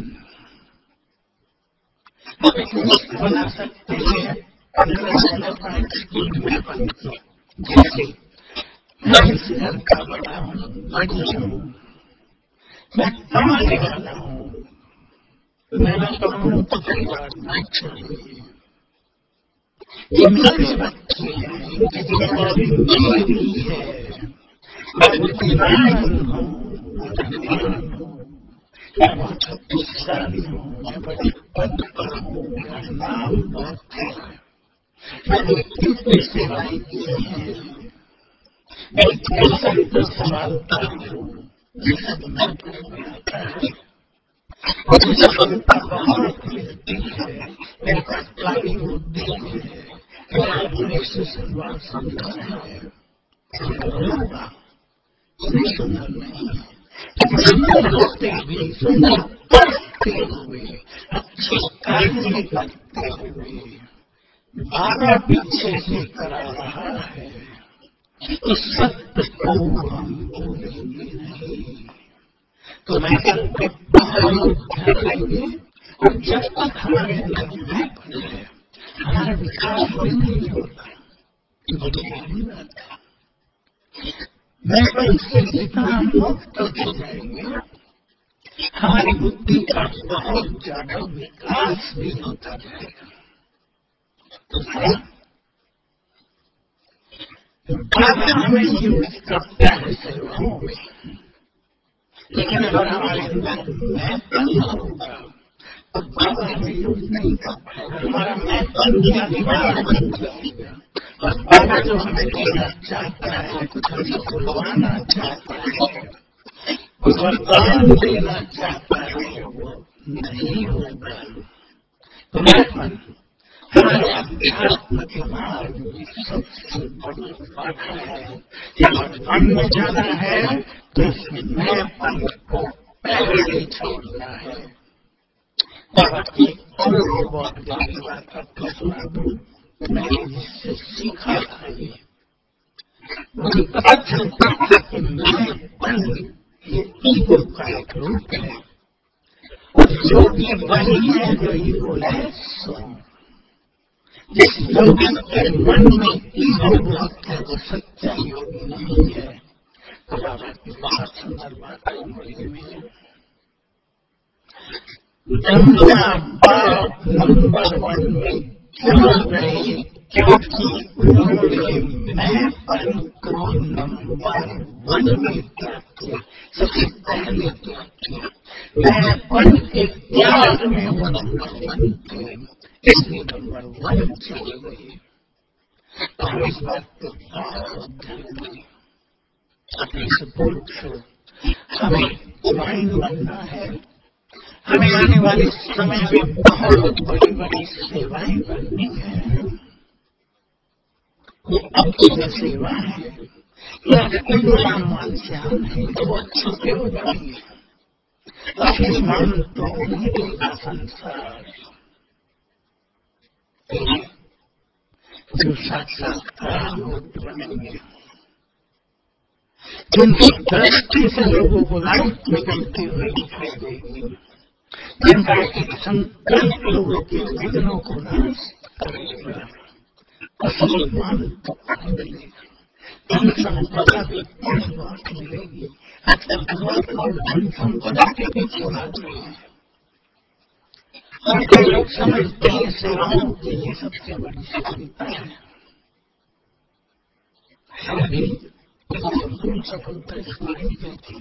बना सकते हैं 15 का स्कूल में बन के। जैसे मैं इस घर का बड़ा हूँ, बड़ी हूँ, मैं कमाने वाला हूँ, मैं कमाऊँ तो परिवार न छोड़िए। ये मेरे बच्चे हैं, इनकी जिम्मेदारी मेरी है। मैं बुद्धिमान हूँ, बुद्धिमान हूँ, मैं बहुत शक्तिशाली हूँ, मैं बड़े पद पर हूँ, मेरा नाम बहुत है, मैंने कितनी सेवाएं की हैं, मैं इतने संत संभालता हूँ, ये सब मैं में आता है। मुझे सफलता बहुत मिलती है, मेरे पास प्लानिंग बुद्धि है, मेरा अपने से संवाद सुंदर है। होगा सुंदर नहीं है, सुंदर होते हुए, सुंदर करते हुए, अच्छे कार्य करते हुए बाबा पीछे लेकर आ रहा है। इस सत्य को हम भूलेंगे नहीं। तो मैं करके बहुत ध्यान देंगे। और जब तक हमारे अंदर मैंपन है, हमारा विकास भी नहीं होता। ये गहरी बात है। मैंपन से जितना मुक्त होते जाएंगे, हमारी बुद्धि का बहुत ज्यादा विकास भी होता जाएगा। तो बाबा हमें यूज करता है सेवाओं में, लेकिन अगर हमारे अंदर मैंपन होगा तो बाबा हमें यूज नहीं कर पाएगा। हमारा मैंपन भी अनिवार्य बन जाएगा। और बाबा जो हमें देना चाहता है, कुछ हमसे खुलवाना चाहता है, कुछ वरदान देना चाहता है, वो नहीं होगा। तो मैंपन हमारे अध्यात्म के मार्ग में सबसे बड़ी बाधा है। जब मन में जाना है तो इसमें मैंपन को पहले छोड़ना है। बाबा की बहुत गहरी बात आपको सुना दूं, मैंने जिससे सीखा था ये, मुझे पता चलता था कि मैंपन ये ईगो का एक रूप है। और योगी वही है जो ईगोलेस हो। जिस योगी के मन में ईगो बहुत है वो सच्चा योगी नहीं है। तो बाबा की बहुत सुंदर बात है। गंगा बाप नंबर 1 में क्यों रहे, क्योंकि उन्होंने मैंपन को नंबर 1 में त्याग किया। सबसे पहले त्याग किया। मैंपन के त्याग में वो नंबर 1 थे, इसलिए नंबर 1 चले गए। तो हम इस बात को बहुत ध्यान दें। अपने से पूछो, हमें ज्वाइन बनना है, हमें आने वाले समय में बहुत बड़ी बड़ी सेवाएं करनी है। ये अपनी सेवा है, यह कोई बड़ा मानस्यान है तो वो छुपे हो जाएंगे। असली मान तो उन्हें देगा संसार जो साक्षात्कार मूर्त बनेंगे। जिनकी दृष्टि से लोगों को लाइट निकलती हुई दिखाई देगी, जिनका एक संकल्प लोगों के विघ्नों को नाश करेगा, असली मान तो पाने मिलेगा, धन संपदा भी थोड़ी बहुत मिलेगी। आजकल बहुत लोग धन संपदा के पीछे भाग रहे हैं और कई लोग समझते हैं सेवाओं की ये सबसे बड़ी सफलता है। अभी संपूर्ण सफलता इसको नहीं कहती।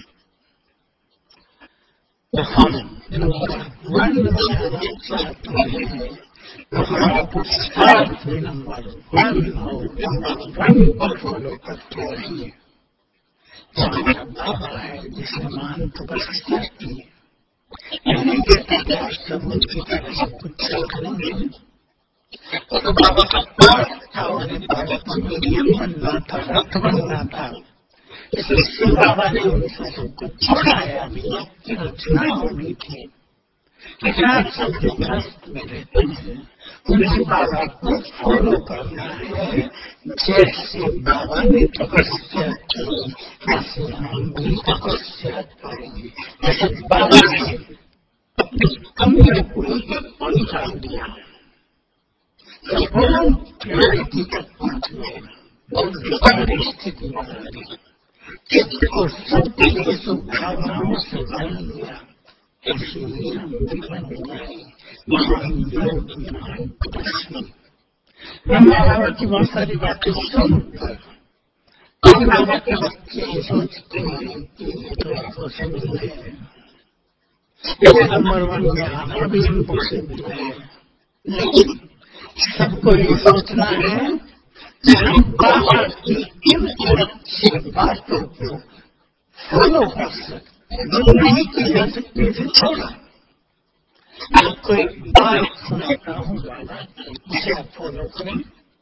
तो हम नंबर 1 बनाना चाहते हैं तो हमारा पुरुषार्थ भी नंबर 1 हो, नंबर 1 को फॉलो करते रहिए। हमारा बाबा है जिसने मान तपस्या की, नहीं कहता कि आप सब उनकी तरह सब कुछ सीख लेंगे। तो बाबा का पाठ था, उन्हें बचपन में नियम बनना था, रथ बनना था, इसलिए बाबा ने उनसे सब कुछ छुड़ाया भी, आपकी रचना होनी थी। लेकिन आप सब जो ग्रस्त में रहते हैं उन्हें बाबा को फॉलो करना है। जैसे बाबा ने तपस्या की वैसे हम भी तपस्या करेंगे। जैसे बाबा ने अपनी कमियों को एक को निकाल दिया, संपूर्ण क्लैरिटी तक पहुंच गए, बहुत विचार स्थिति बना दी, चित्त को सबके लिए शुभकामनाओं से भर दिया। इसलिए हम भी बन जाए महान योगी, महान तपस्वी। ब्रह्मा बाबा की बहुत सारी बातें सुनकर कई बाबा के बच्चे सोचते हैं कि ये तो इम्पॉसिबल है, ये नंबर 1 में आना भी इम्पॉसिबल है। लेकिन सबको ये सोचना है कि हम बाबा की किन अच्छी बातों को फॉलो कर सकते हैं, जो नहीं की जा सकती उसे छोड़ा। आपको एक बात सुनाता हूँ बाबा की, उसे आप फॉलो करें।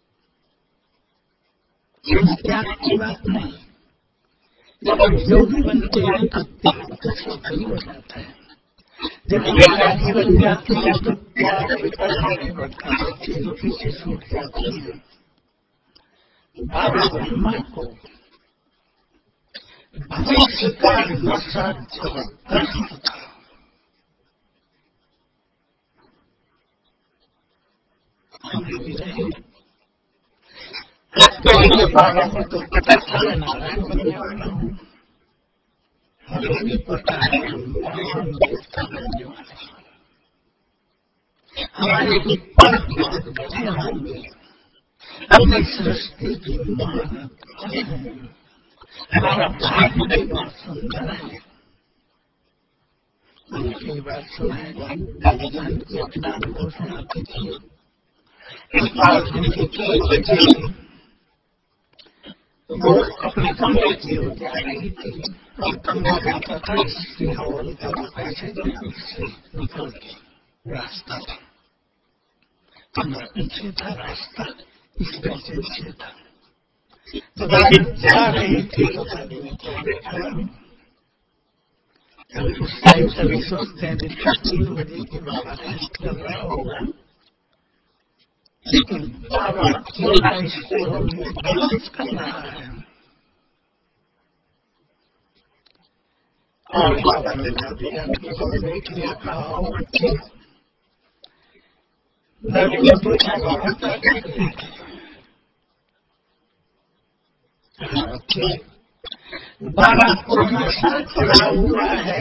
ये त्याग की बात नहीं, जब हम योगी बनते हैं तो त्याग का सीधा हो जाता है। जब वैरागी बन जाते हैं तो त्याग भी करना नहीं पड़ता, सब चीजें पीछे छूट जाती हैं। बाबा ब्रह्मा को भविष्य का नशा जबरदस्त था। हमें भी रहे बाबा को तो पता था मैं नारायण बनने वाला हूँ, हमें भी पता है हम महान देवता बनने वाले हैं। हमारे भी पर बहुत बड़े होंगे, अपनी सृष्टि की महानता है। हमारा भाग्य भी बहुत सुंदर है। मैंने कई बार सुना है बलिदान की अपना अनुभव सुनाती थी। एक बार जिंदगी की बच्ची वो अपने कमरे की ओर जा रही थी और कमरा जाता था इसलिए हॉल का पैसे से निकल के रास्ता था, कमरा पीछे था, रास्ता इस पैसे से था। तो गाड़ी जा रही थी तो गाड़ी में क्या बैठा उस टाइम सभी सोचते हैं दिन 3 बजे के बाबा रेस्ट कर रहा होगा, लेकिन बाबा योगा स्कूलों में डांस कर रहा है और बाबा ने बैठ लिया। कहा बच्चे, मैंने पूछा बाबा क्या कर रहे थे? बाबा को नशा चढ़ा हुआ है,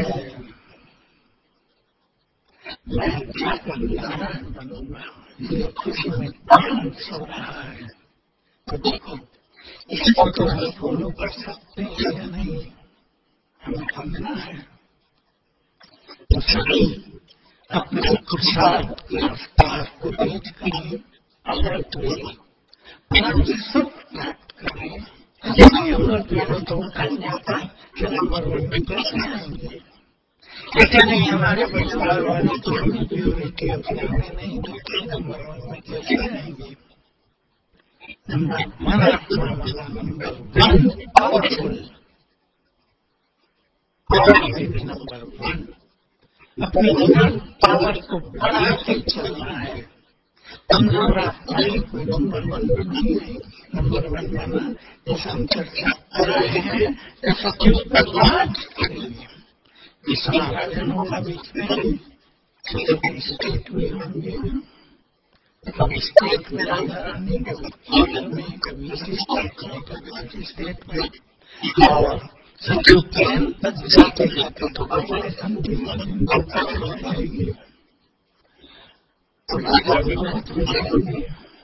मैं क्या नारायण बनूंगा, ये खुशी में डांस हो रहा है। तो देखो इसको तो हम फॉलो कर सकते हैं या नहीं, हमें करना है। तो सभी अपने पुरुषार्थ की रफ्तार को तेज करें, अमृत में परम सुख प्राप्त करें। यदि अमृत में तो कर जाता कि नंबर 1 में कैसे आएंगे? ऐसे नहीं हमारे परिवार वाले तो हमें प्योरिटी अपनाने नहीं देते, नंबर 1 में कैसे आएंगे? नंबर 1 आत्मा वाला, नंबर 1 पावरफुल, पावर में भी नंबर 1 अपनी पावर को बढ़ाते चलना है। कमजोर आत्माएं कोई नंबर वन में नहीं आएगी। नंबर वन बना जैसा हम चर्चा कर रहे हैं, जैसा कि आज करेंगे। इस आराधन होगा बीच में, कभी स्टेट में होंगे, कभी स्टेट में राधा रानी, कभी केरल में, कभी इस स्टेट में, कभी उस स्टेट में, और सचिव के अंत तक जाते जाते तो हमारे शांति जाएगी। तो राजा भी बहुत हो जाएंगे,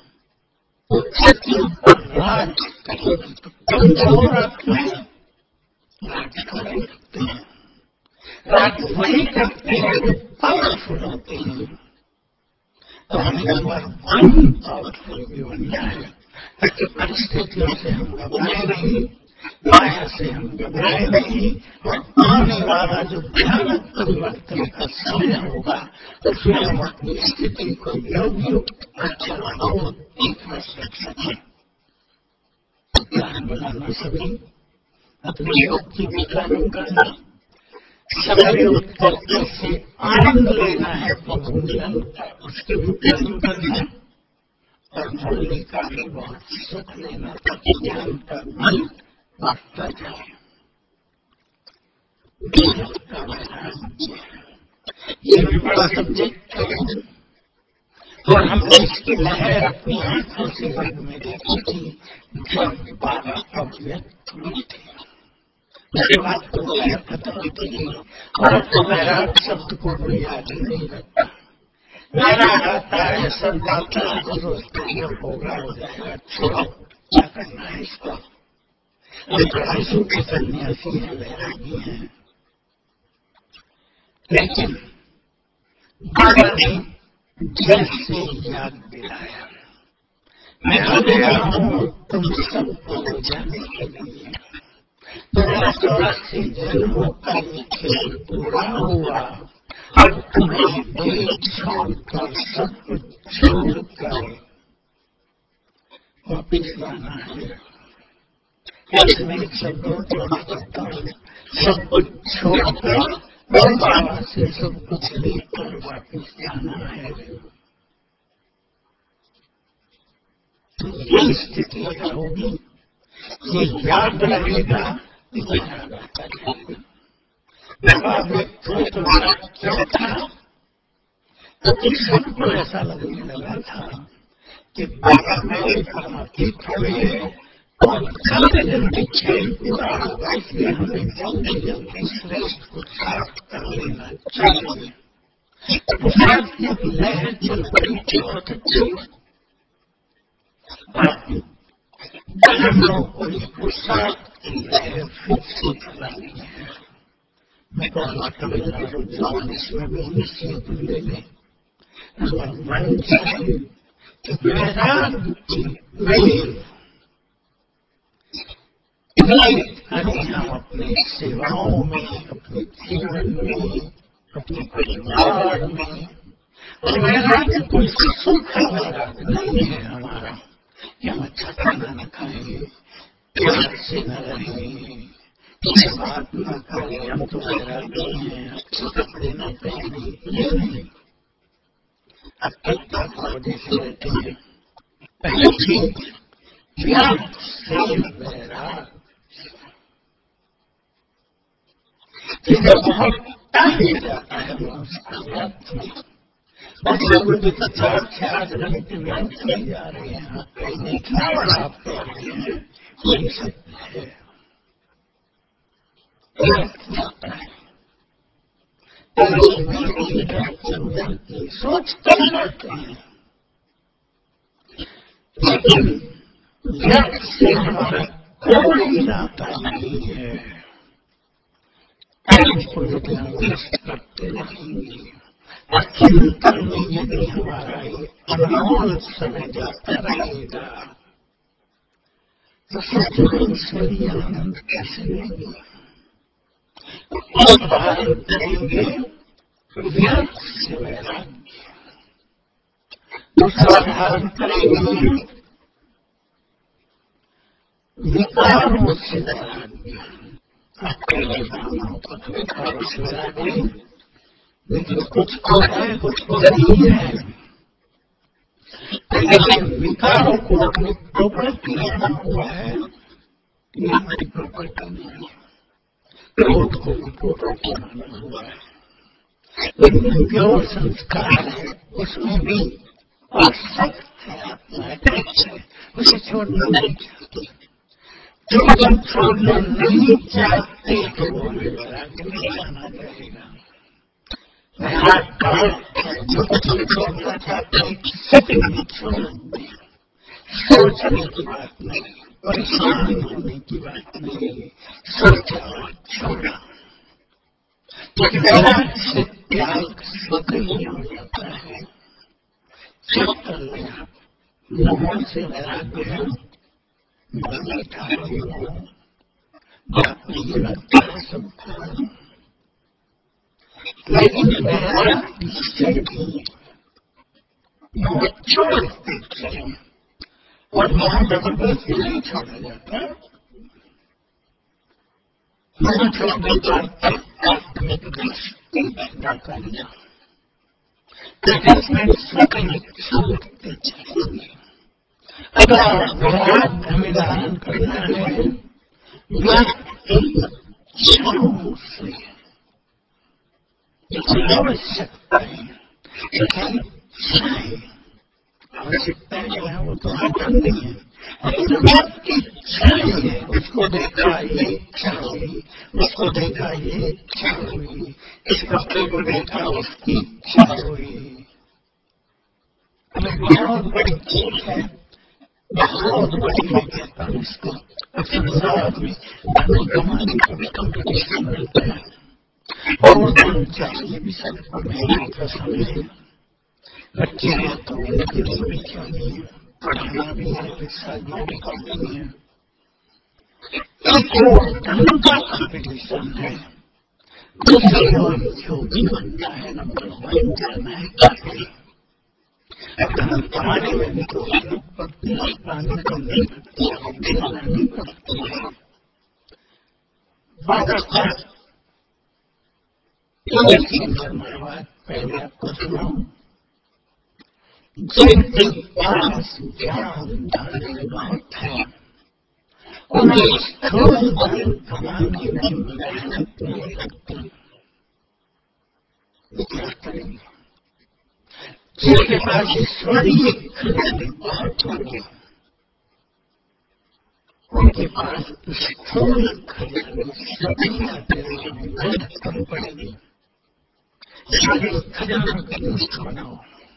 सचिव पर राज करेंगे। तो कमजोर आत्माएं राज थोड़े करते हैं, राज वही करते हैं जो पावरफुल होते हैं। तो हमें नंबर वन पावरफुल भी बनना है, ताकि परिस्थितियों से हम घबराए नहीं, माया से हम घबराए नहीं, और आने वाला जो भयानक परिवर्तन का समय होगा उसमें हम अपनी स्थिति को योगयुक्त एक वर्ष रख सकें। प्लान बनाना, सभी अपने योग की भी प्लानिंग करना, सवेरे उठकर कैसे आनंद लेना है प्रभु मिलन का उसकी भी प्लानिंग करना, और मुरली का भी बहुत सुख लेना ताकि ज्ञान का मन बढ़ता जाए। ये भी बड़ा सब्जेक्ट है, और हमने इसकी लहर अपनी आंखों से योग में देखी थी जब बाबा अव्यक्त हुए थे। उसके बाद तो लहर खत्म होती गई, और अब तो वैराग शब्द को कोई याद ही नहीं रखता। वैराग आता है, सब बातें सोचते जब होगा हो जाएगा, छोड़ो क्या करना है इसको। ये तो आंसू के सन्यासी है, वैरागी है। लेकिन बाबा ने जैसे याद दिलाया, मैं आ गया हूँ तुम सबको जाने के लिए। तुम्हारा 84 जन्मों का ये खेल पूरा हुआ, अब तुम्हें देह छोड़कर सब कुछ छोड़कर वापिस जाना है। इसमें शब्दों को बताता हूँ, सब कुछ छोड़कर बाबा से सब कुछ लेकर वापिस जाना है। तो ये स्थिति अगर होगी, ये याद रहेगा, याद आता रहेगा। जब आप व्यक्त हुए तुम्हारा क्या था, तो कुछ सबको ऐसा लगने लगा था कि बाबा मेरे अतीत हुए और जल्दी जल्दी खेल पूरा होगा, इसलिए हमें जल्दी जल्दी श्रेष्ठ पुरुषार्थ कर लेना चाहिए। पुरुषार्थ की लहर चल पड़ी थी बहुत अच्छी, कोई पुरुषार्थ की लहर फिर से चलानी है। मैं कहूँगा तमिलनाडु जवान इसमें भी इनिशिएटिव ले लें। नंबर वन चाहिए कि वैराग की वेव हम अपने सेवाओं में, अपने जीवन में, अपने परिवार में, और वैराग कोई सुख का वैराग नहीं है हमारा कि हम अच्छा खाना न खाएंगे, प्यार से न रहेंगे, किसी बात न करें, हम तो वैरागी हैं, अच्छे कपड़े न पहने, ये नहीं। अत्यंता वजह से रहते हैं। पहली चीज प्यार से वैराग, जब बहुत टाइम जाता है उसका व्यर्थ में, मतलब भी तो 4 घंटे व्यर्थ में जा रहे हैं, कहीं देखना और आप कह रहे हैं ये सत्य है। सोचते रहते हैं, लेकिन व्यर्थ से हमारा कोई नाता नहीं है। टाइम को यदि हम वेस्ट करते रहेंगे, अचिंतन में यदि हमारा ये अनमोल समय जाता रहेगा, तो सच में ईश्वरीय आनंद कैसे लेंगे। एक धारण करेंगे व्यर्थ से वैराग्य, दूसरा धारण करेंगे विकारों से वैराग्य। अकेले भावनाओं को तो विकारों से वैराग्य, लेकिन कुछ को है कुछ को नहीं है। लेकिन विकारों को अपनी प्रॉपर्टी माना हुआ है, ये हमारी प्रॉपर्टी नहीं है। क्रोध को भी प्रॉपर्टी माना हुआ है, लेकिन जो संस्कार है उसमें भी आसक्त है, आत्मा अटैच है, उसे छोड़ना नहीं चाहती। जो जब छोड़ना नहीं चाहते तो वो वैराग्य नहीं आना रहेगा। वैराग्य का अर्थ है जो कुछ छोड़ना चाहते एक सेकंड में छोड़ दे। सोचने की बात नहीं, परेशान होने की बात नहीं, सोचा और छोड़ा। वैराग्य से त्याग स्वतः ही हो जाता है। जब तक आप मोह से वैराग्य है, बैठा रहे हो, आपको ये लगता है सबको, लेकिन वैराग्य से भी मोह छोड़ देते हैं, और मोह जबरदस्ती नहीं छोड़ा जाता। मोह छोड़ने का आत्मिक दृष्टि पैदा करना, अटैचमेंट स्वतः छूटते चलेंगे। अगर वैराग्य हमें धारण करना है, व्यक्ति क्षणों से आवश्यकता है, आवश्यकता जो है वो तो आत्म नहीं है, लेकिन व्यक्ति क्षण है, उसको देखा ये इच्छा हुई, उसको देखा ये इच्छा हुई, इस कपड़े को देखा उसकी इच्छा हुई। बहुत बड़ी चीज है, बहुत बड़ी मैं कहता हूँ इसको। संसार में धन कमाने का भी कंपटीशन रहता है, और धन चाहिए भी सबको, महंगाई का समय है, बच्चे हैं तो उनके लिए भी चाहिए, पढ़ाना भी है, पैसा जोड़ी करनी है। एक और धन का कंपटीशन है, दूसरी ओर जो भी बनना है नंबर 1 जाना है काफी। धन कमाने में भी तो पड़ती है, पानी करनी पड़ती है, दिन करनी पड़ती है। एक ही धर्मवाद पहले आपको सुनाऊं, जिनके पास ज्ञान धन बहुत है, उन्हें स्थूल धन कमाने में मेहनत नहीं लगती। क्या करेंगे? जिनके पास ईश्वरीय खजाने बहुत होंगे, उनके पास स्थूल खजाने सभी आते हैं, मेहनत कम पड़ेगी। सारे खजानों का लिस्ट बनाओ,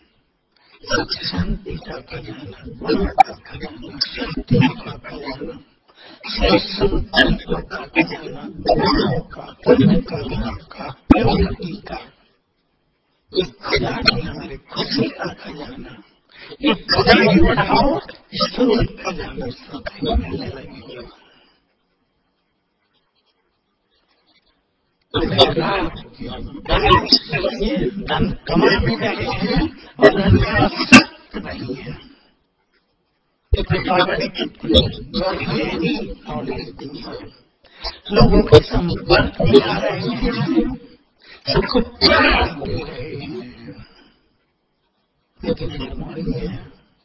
शांति का खजाना, बल का खजाना, शक्ति का खजाना, संकल्प का खजाना, गुणों का, पुण्य कर्मों का, प्योरिटी का, एक खजाने हमारे खुशी का खजाना। एक खजाने बढ़ाओ, स्थूल खजाने स्वतः मिलने लगेंगे। धन कमा भी रहे हैं और धन में आसक्त नहीं है। लोगों के संपर्क में आ रहे हैं, सबको प्यार दे रहे हैं, लेकिन निर्मोही है।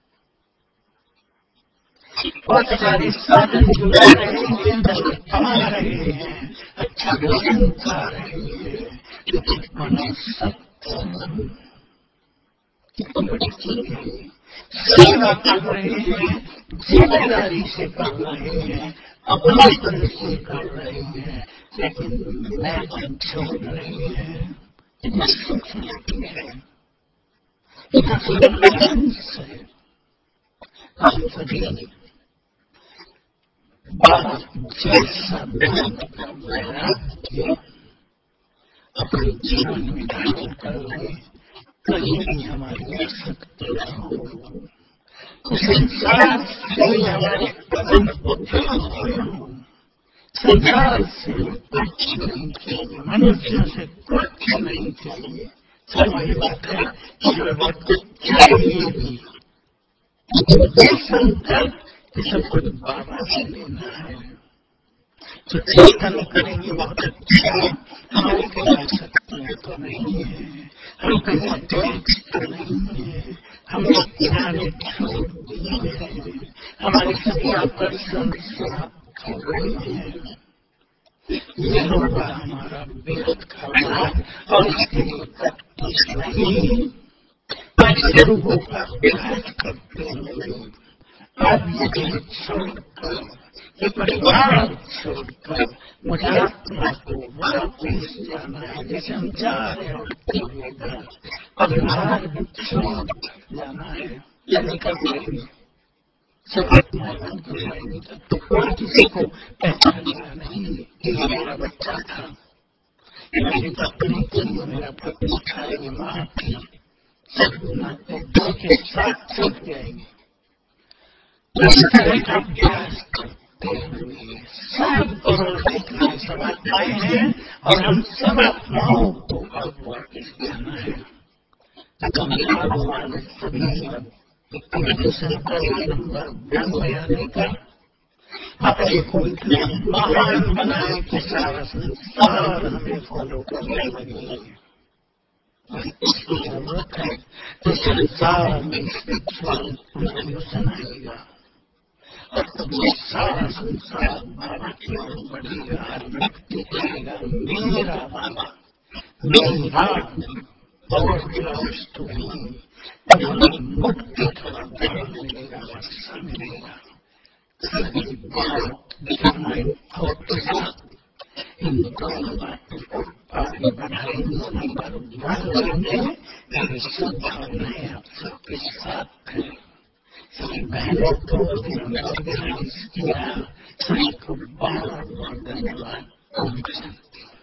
बहुत सारे साधन जुड़ा रहे हैं, धन कमा रहे हैं, अच्छा भोजन खा रहे हैं, लेकिन मनोसत्व कितनी बड़ी चीज है। सेवा कर रहे हैं, जिम्मेदारी से कर रहे हैं, अपनेपन से कर रहे हैं, लेकिन मैं छोड़ रहे हैं। इतनी सूक्ष्मता है, इतना सुगंध है। हम सभी जैसा वैराग्य अपने जीवन में धारण कर ले, कहीं भी हमारी आसक्ति न हो, संसार से हमारे कदम उठे हो, संसार से कुछ नहीं चाहिए, मनुष्य से कुछ नहीं चाहिए। वही बात है, ईश्वर को चाहिए भी, ये संकल्प सब कुछ बाबा से लेना है। तो चिंतन करेंगे बहुत अच्छा। हमारी कई शक्तियां तो नहीं है, हम कहीं अतिरिक्त तो नहीं है, हमने किनारे छोड़ दिए हैं, हमारे सभी आकर्षण समाप्त हो गए हैं। ये होगा हमारा बेहद का लाभ और इसके लिए प्रैक्टिस नहीं, परिश्रमों का अभ्यास करते हुए अब ये जगत छोड़कर, ये परिवार छोड़कर मुझे आत्मा को वापस जाना है। जैसे हम जा रहे होते हुए घर, परिवार भी छोड़ जाना है या निकल जाएंगे, सब आत्माएं बंद हो जाएंगी, तो कोई किसी को पहचानेगा नहीं कि ये मेरा बच्चा था, ये मेरी पत्नी थी, ये मेरा पति था, ये माँ थी। सब नाते दो के साथ छूट जाएंगे। इस तरह का अभ्यास करते हुए सब और देखना है, सब आत्माएं हैं और हम सब आत्माओं को अब वापस जाना है। तमिलनाडु वाले सभी मिशन का नंबर 92 आने का अपने को इतना महान बनाए कि सारा संसार हमें फॉलो करने लगे। इसकी जरूरत है तो संसार में स्पिरिचुअल रिवॉल्यूशन आएगा और तब ये सारा संसार बाबा की ओर बढ़ेगा। हर व्यक्ति कहेगा मेरा बाबा, मेरा और बिलोंग्स टू मी। तब हमें मुक्ति का वरदान मिलेगा, वर्षा मिलेगा। सभी बहुत डिटरमाइंड थॉट के साथ इन दोनों बातों को आगे बढ़ाएंगे, नंबर 1 लेंगे। मेरी शुभकामनाएं आप सबके साथ है। सभी बहनों को जिन्होंने ऑर्गेनाइज किया, सभी को बहुत बहुत धन्यवाद। ओम शांति।